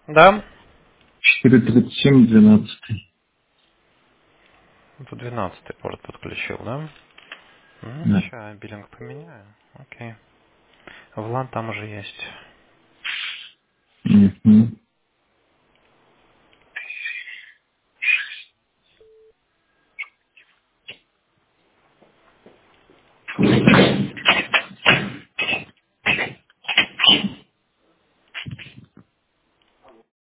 Да? 437, 12. Это 12 порт подключил, да? Да. Сейчас биллинг поменяю. Окей. В LAN там уже есть. Мгм.